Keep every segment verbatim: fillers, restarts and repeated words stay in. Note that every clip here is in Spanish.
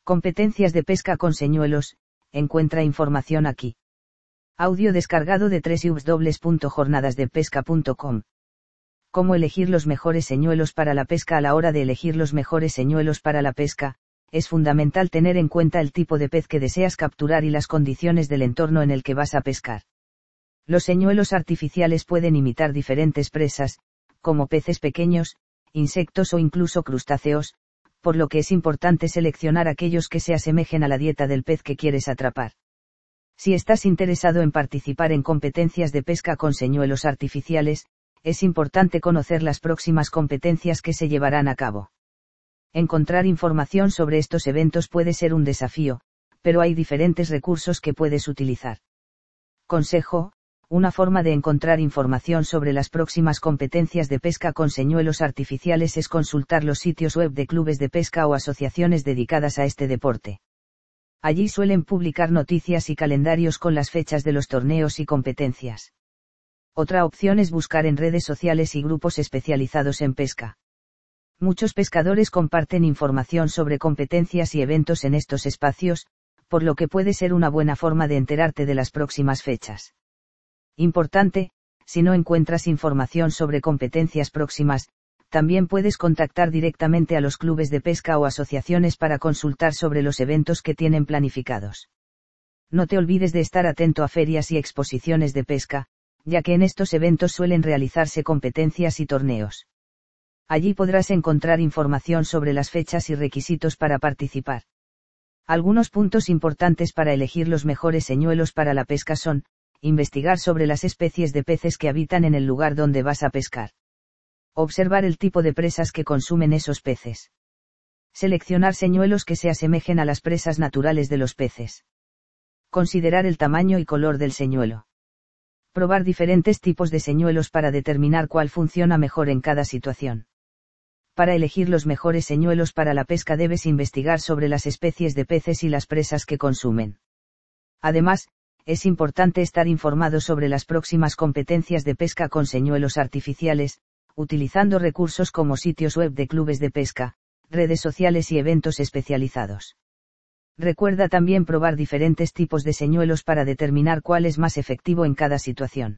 Competencias de pesca con señuelos, encuentra información aquí. Audio descargado de doble u doble u doble u punto jornadas de pesca punto com. ¿Cómo elegir los mejores señuelos para la pesca? A la hora de elegir los mejores señuelos para la pesca, es fundamental tener en cuenta el tipo de pez que deseas capturar y las condiciones del entorno en el que vas a pescar. Los señuelos artificiales pueden imitar diferentes presas, como peces pequeños, insectos o incluso crustáceos, por lo que es importante seleccionar aquellos que se asemejen a la dieta del pez que quieres atrapar. Si estás interesado en participar en competencias de pesca con señuelos artificiales, es importante conocer las próximas competencias que se llevarán a cabo. Encontrar información sobre estos eventos puede ser un desafío, pero hay diferentes recursos que puedes utilizar. Consejo: una forma de encontrar información sobre las próximas competencias de pesca con señuelos artificiales es consultar los sitios web de clubes de pesca o asociaciones dedicadas a este deporte. Allí suelen publicar noticias y calendarios con las fechas de los torneos y competencias. Otra opción es buscar en redes sociales y grupos especializados en pesca. Muchos pescadores comparten información sobre competencias y eventos en estos espacios, por lo que puede ser una buena forma de enterarte de las próximas fechas. Importante: si no encuentras información sobre competencias próximas, también puedes contactar directamente a los clubes de pesca o asociaciones para consultar sobre los eventos que tienen planificados. No te olvides de estar atento a ferias y exposiciones de pesca, ya que en estos eventos suelen realizarse competencias y torneos. Allí podrás encontrar información sobre las fechas y requisitos para participar. Algunos puntos importantes para elegir los mejores señuelos para la pesca son: investigar sobre las especies de peces que habitan en el lugar donde vas a pescar. Observar el tipo de presas que consumen esos peces. Seleccionar señuelos que se asemejen a las presas naturales de los peces. Considerar el tamaño y color del señuelo. Probar diferentes tipos de señuelos para determinar cuál funciona mejor en cada situación. Para elegir los mejores señuelos para la pesca debes investigar sobre las especies de peces y las presas que consumen. Además, es importante estar informado sobre las próximas competencias de pesca con señuelos artificiales, utilizando recursos como sitios web de clubes de pesca, redes sociales y eventos especializados. Recuerda también probar diferentes tipos de señuelos para determinar cuál es más efectivo en cada situación.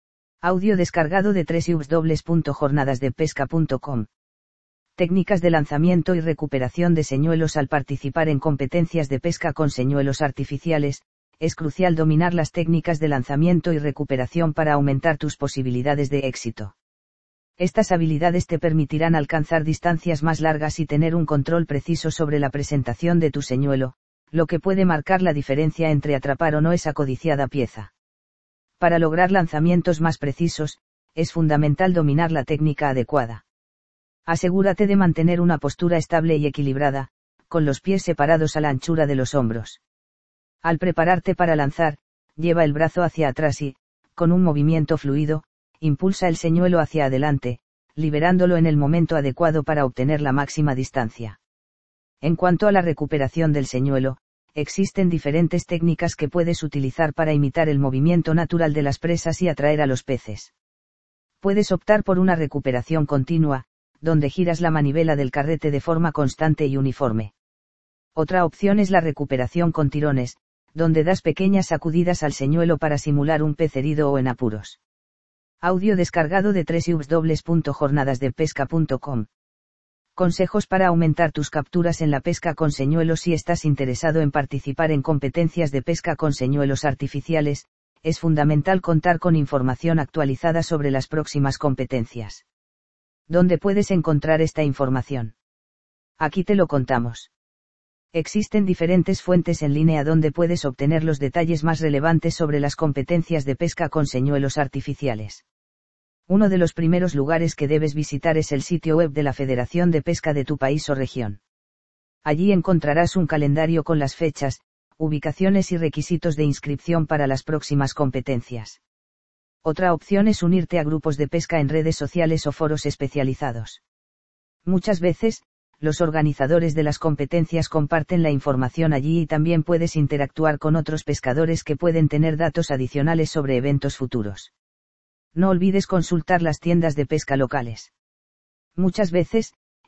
Audio descargado de doble u doble u doble u punto jornadas de pesca punto com. Técnicas de lanzamiento y recuperación de señuelos. Al participar en competencias de pesca con señuelos artificiales, es crucial dominar las técnicas de lanzamiento y recuperación para aumentar tus posibilidades de éxito. Estas habilidades te permitirán alcanzar distancias más largas y tener un control preciso sobre la presentación de tu señuelo, lo que puede marcar la diferencia entre atrapar o no esa codiciada pieza. Para lograr lanzamientos más precisos, es fundamental dominar la técnica adecuada. Asegúrate de mantener una postura estable y equilibrada, con los pies separados a la anchura de los hombros. Al prepararte para lanzar, lleva el brazo hacia atrás y, con un movimiento fluido, impulsa el señuelo hacia adelante, liberándolo en el momento adecuado para obtener la máxima distancia. En cuanto a la recuperación del señuelo, existen diferentes técnicas que puedes utilizar para imitar el movimiento natural de las presas y atraer a los peces. Puedes optar por una recuperación continua, donde giras la manivela del carrete de forma constante y uniforme. Otra opción es la recuperación con tirones, donde das pequeñas sacudidas al señuelo para simular un pez herido o en apuros. Audio descargado de doble u doble u doble u punto jornadas de pesca punto com. Consejos para aumentar tus capturas en la pesca con señuelos. Si estás interesado en participar en competencias de pesca con señuelos artificiales, es fundamental contar con información actualizada sobre las próximas competencias. ¿Dónde puedes encontrar esta información? Aquí te lo contamos. Existen diferentes fuentes en línea donde puedes obtener los detalles más relevantes sobre las competencias de pesca con señuelos artificiales. Uno de los primeros lugares que debes visitar es el sitio web de la Federación de Pesca de tu país o región. Allí encontrarás un calendario con las fechas, ubicaciones y requisitos de inscripción para las próximas competencias. Otra opción es unirte a grupos de pesca en redes sociales o foros especializados. Muchas veces, los organizadores de las competencias comparten la información allí y también puedes interactuar con otros pescadores que pueden tener datos adicionales sobre eventos futuros. No olvides consultar las tiendas de pesca locales. Muchas veces,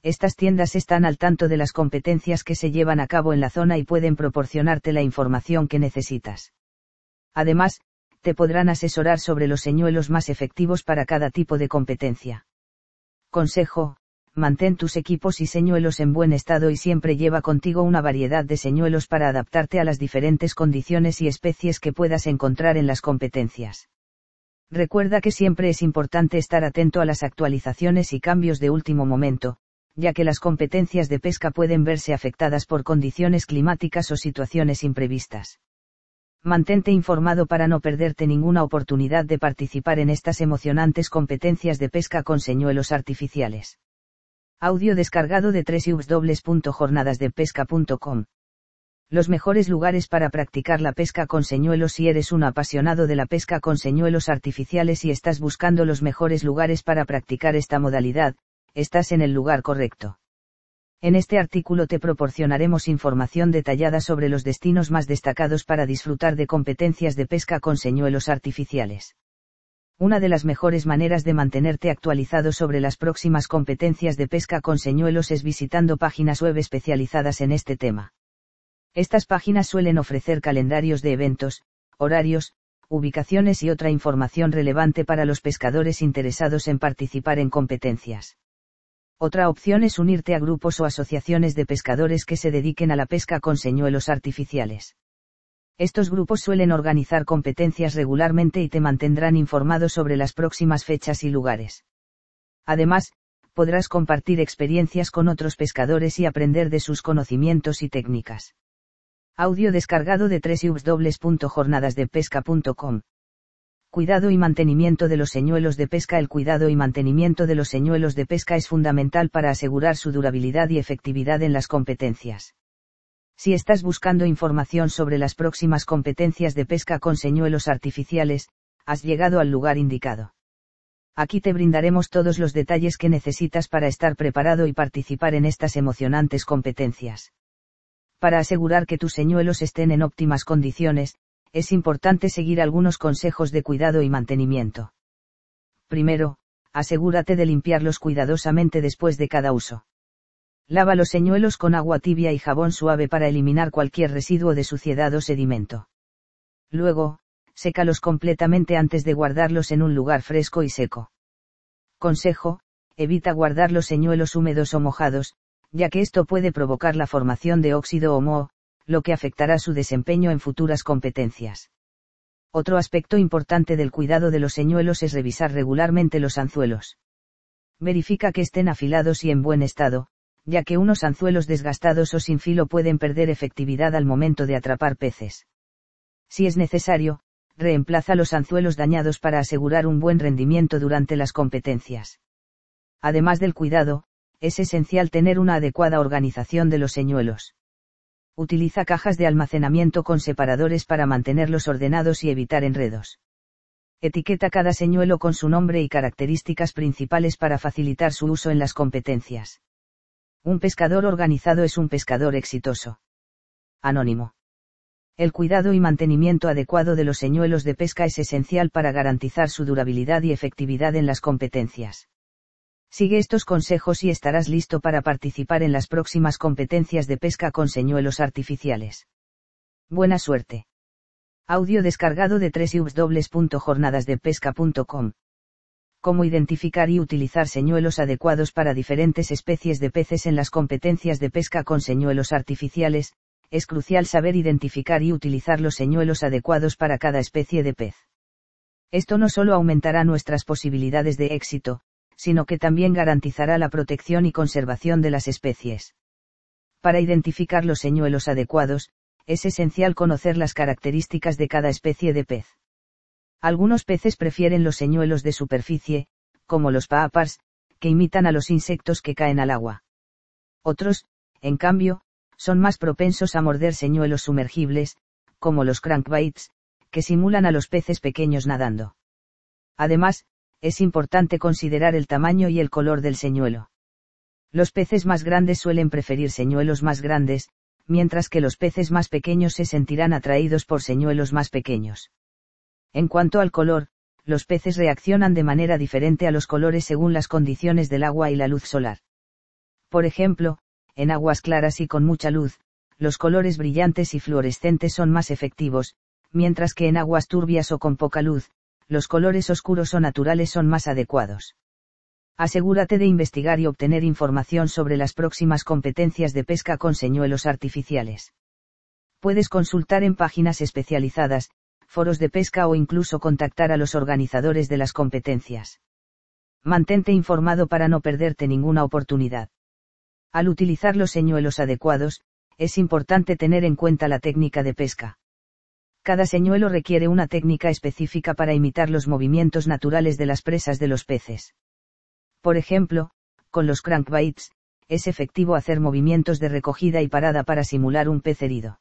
Estas tiendas están al tanto de las competencias que se llevan a cabo en la zona y pueden proporcionarte la información que necesitas. Además, te podrán asesorar sobre los señuelos más efectivos para cada tipo de competencia. Consejo: mantén tus equipos y señuelos en buen estado y siempre lleva contigo una variedad de señuelos para adaptarte a las diferentes condiciones y especies que puedas encontrar en las competencias. Recuerda que siempre es importante estar atento a las actualizaciones y cambios de último momento, ya que las competencias de pesca pueden verse afectadas por condiciones climáticas o situaciones imprevistas. Mantente informado para no perderte ninguna oportunidad de participar en estas emocionantes competencias de pesca con señuelos artificiales. Audio descargado de doble u doble u doble u punto jornadas de pesca punto com. Los mejores lugares para practicar la pesca con señuelos. Si eres un apasionado de la pesca con señuelos artificiales y estás buscando los mejores lugares para practicar esta modalidad, estás en el lugar correcto. En este artículo te proporcionaremos información detallada sobre los destinos más destacados para disfrutar de competencias de pesca con señuelos artificiales. Una de las mejores maneras de mantenerte actualizado sobre las próximas competencias de pesca con señuelos es visitando páginas web especializadas en este tema. Estas páginas suelen ofrecer calendarios de eventos, horarios, ubicaciones y otra información relevante para los pescadores interesados en participar en competencias. Otra opción es unirte a grupos o asociaciones de pescadores que se dediquen a la pesca con señuelos artificiales. Estos grupos suelen organizar competencias regularmente y te mantendrán informado sobre las próximas fechas y lugares. Además, podrás compartir experiencias con otros pescadores y aprender de sus conocimientos y técnicas. Audio descargado de doble u doble u doble u punto jornadas de pesca punto com. Cuidado y mantenimiento de los señuelos de pesca. El cuidado y mantenimiento de los señuelos de pesca es fundamental para asegurar su durabilidad y efectividad en las competencias. Si estás buscando información sobre las próximas competencias de pesca con señuelos artificiales, has llegado al lugar indicado. Aquí te brindaremos todos los detalles que necesitas para estar preparado y participar en estas emocionantes competencias. Para asegurar que tus señuelos estén en óptimas condiciones, es importante seguir algunos consejos de cuidado y mantenimiento. Primero, asegúrate de limpiarlos cuidadosamente después de cada uso. Lava los señuelos con agua tibia y jabón suave para eliminar cualquier residuo de suciedad o sedimento. Luego, sécalos completamente antes de guardarlos en un lugar fresco y seco. Consejo: evita guardar los señuelos húmedos o mojados, ya que esto puede provocar la formación de óxido o moho, lo que afectará su desempeño en futuras competencias. Otro aspecto importante del cuidado de los señuelos es revisar regularmente los anzuelos. Verifica que estén afilados y en buen estado, ya que unos anzuelos desgastados o sin filo pueden perder efectividad al momento de atrapar peces. Si es necesario, reemplaza los anzuelos dañados para asegurar un buen rendimiento durante las competencias. Además del cuidado, es esencial tener una adecuada organización de los señuelos. Utiliza cajas de almacenamiento con separadores para mantenerlos ordenados y evitar enredos. Etiqueta cada señuelo con su nombre y características principales para facilitar su uso en las competencias. Un pescador organizado es un pescador exitoso. Anónimo. El cuidado y mantenimiento adecuado de los señuelos de pesca es esencial para garantizar su durabilidad y efectividad en las competencias. Sigue estos consejos y estarás listo para participar en las próximas competencias de pesca con señuelos artificiales. Buena suerte. Audio descargado de doble u doble u doble u punto jornadas de pesca punto com. Cómo identificar y utilizar señuelos adecuados para diferentes especies de peces en las competencias de pesca con señuelos artificiales. Es crucial saber identificar y utilizar los señuelos adecuados para cada especie de pez. Esto no solo aumentará nuestras posibilidades de éxito, sino que también garantizará la protección y conservación de las especies. Para identificar los señuelos adecuados, es esencial conocer las características de cada especie de pez. Algunos peces prefieren los señuelos de superficie, como los paapars, que imitan a los insectos que caen al agua. Otros, en cambio, son más propensos a morder señuelos sumergibles, como los crankbaits, que simulan a los peces pequeños nadando. Además, es importante considerar el tamaño y el color del señuelo. Los peces más grandes suelen preferir señuelos más grandes, mientras que los peces más pequeños se sentirán atraídos por señuelos más pequeños. En cuanto al color, los peces reaccionan de manera diferente a los colores según las condiciones del agua y la luz solar. Por ejemplo, en aguas claras y con mucha luz, los colores brillantes y fluorescentes son más efectivos, mientras que en aguas turbias o con poca luz, los colores oscuros o naturales son más adecuados. Asegúrate de investigar y obtener información sobre las próximas competencias de pesca con señuelos artificiales. Puedes consultar en páginas especializadas, foros de pesca o incluso contactar a los organizadores de las competencias. Mantente informado para no perderte ninguna oportunidad. Al utilizar los señuelos adecuados, es importante tener en cuenta la técnica de pesca. Cada señuelo requiere una técnica específica para imitar los movimientos naturales de las presas de los peces. Por ejemplo, con los crankbaits, es efectivo hacer movimientos de recogida y parada para simular un pez herido.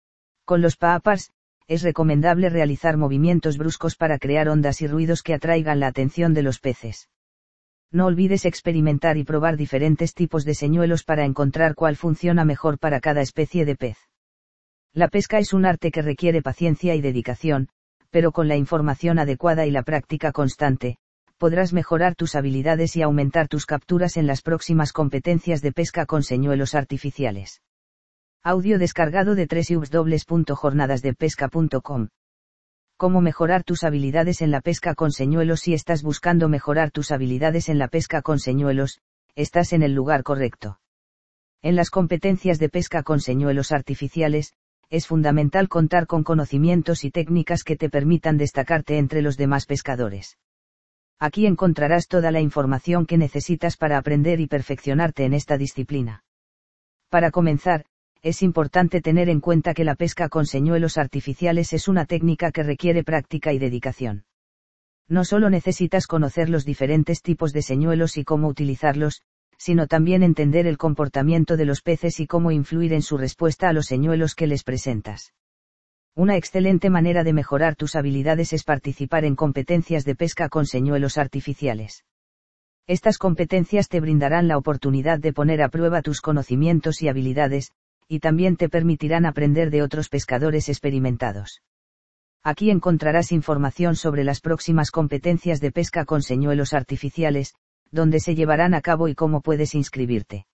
Con los poppers, es recomendable realizar movimientos bruscos para crear ondas y ruidos que atraigan la atención de los peces. No olvides experimentar y probar diferentes tipos de señuelos para encontrar cuál funciona mejor para cada especie de pez. La pesca es un arte que requiere paciencia y dedicación, pero con la información adecuada y la práctica constante, podrás mejorar tus habilidades y aumentar tus capturas en las próximas competencias de pesca con señuelos artificiales. Audio descargado de doble u doble u doble u punto jornadas de pesca punto com. ¿Cómo mejorar tus habilidades en la pesca con señuelos? Si estás buscando mejorar tus habilidades en la pesca con señuelos, estás en el lugar correcto. En las competencias de pesca con señuelos artificiales, es fundamental contar con conocimientos y técnicas que te permitan destacarte entre los demás pescadores. Aquí encontrarás toda la información que necesitas para aprender y perfeccionarte en esta disciplina. Para comenzar, es importante tener en cuenta que la pesca con señuelos artificiales es una técnica que requiere práctica y dedicación. No solo necesitas conocer los diferentes tipos de señuelos y cómo utilizarlos, sino también entender el comportamiento de los peces y cómo influir en su respuesta a los señuelos que les presentas. Una excelente manera de mejorar tus habilidades es participar en competencias de pesca con señuelos artificiales. Estas competencias te brindarán la oportunidad de poner a prueba tus conocimientos y habilidades, y también te permitirán aprender de otros pescadores experimentados. Aquí encontrarás información sobre las próximas competencias de pesca con señuelos artificiales, dónde se llevarán a cabo y cómo puedes inscribirte.